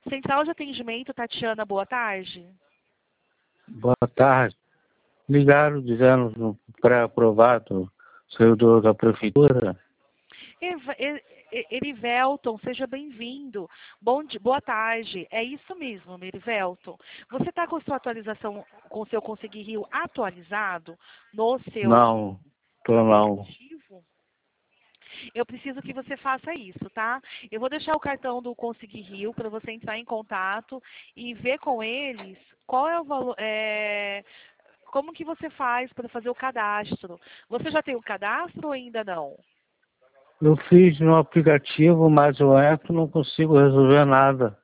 Central de Atendimento, Tatiana, boa tarde. Boa tarde. Ligaram dizendo pré-aprovado, servidor da prefeitura. Erivelton, seja bem-vindo. Boa tarde. É isso mesmo, Erivelton. Você está com sua atualização, com o seu Conseguir Rio atualizado no seu Não, tô não. aplicativo? Eu preciso que você faça isso, tá? Eu vou deixar o cartão do Conseguir Rio para você entrar em contato e ver com eles qual é o valor, como que você faz para fazer o cadastro. Você já tem o cadastro ou ainda não? Eu fiz no aplicativo, mas eu entro e não consigo resolver nada.